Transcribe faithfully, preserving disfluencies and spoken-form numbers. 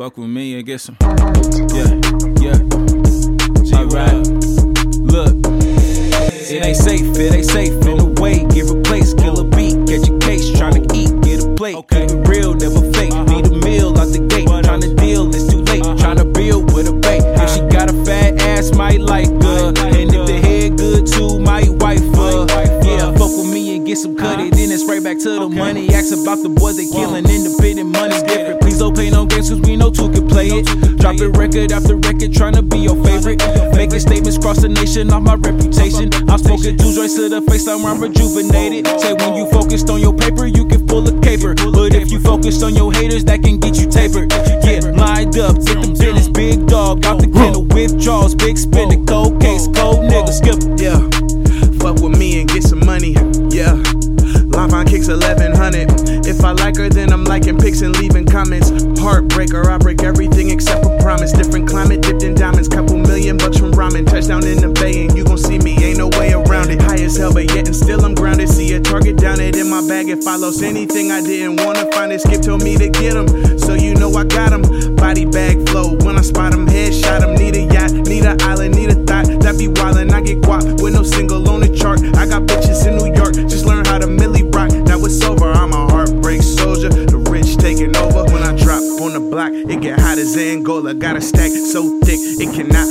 Fuck with me and get some. Yeah, yeah. Alright. Look, it ain't safe, it ain't safe. In a way, get replaced, kill a beat, catch a case, tryna eat, get a plate. Keep it real, never fake. Need a meal out the gate, tryna deal, it's too late. Tryna build with a bait. If she got a fat ass, might like her. And if the head good too, might wife her. Yeah, fuck with me and get some cut it, then it's right back to the money. Ask about the boys they killing, independent money's different. Please don't pay no games, cause we know two can play it. Dropping record after record, tryna be your favorite. Making statements cross the nation off my reputation. I'm smoking two joints to the face, I'm rejuvenated. Say when you focused on your paper, you can pull a caper. But if you focus on your haters, that can get you tapered. Yeah, lined up, get the business, big dog. Out the kennel, withdrawals, big spender, cold case, cold nigga, skip. Yeah, fuck with me and get some money. Yeah, Line kicks eleven hundred. If I like her, then I'm liking pics and leaving comments. Heartbreaker, I break everything except for promise. Different climate, dipped in diamonds. Couple million bucks from ramen. Touchdown in the bay and you gon' see me, ain't no way around it. High as hell, but yet and still I'm grounded. See a target down it in my bag. If I lost anything I didn't wanna find it, Skip told me to get him, so you know I got him. Body bag flow, when I spot him, headshot him. Need a yacht, need a island, need a thought. That be wildin', I get guap with no single on the chart. I got bitches in New York, just learn how to milli rock. Now it's over, I'm a heartbreak soldier. The rich taking over. When I drop on the block, it get hot as Angola. Got a stack so thick, it cannot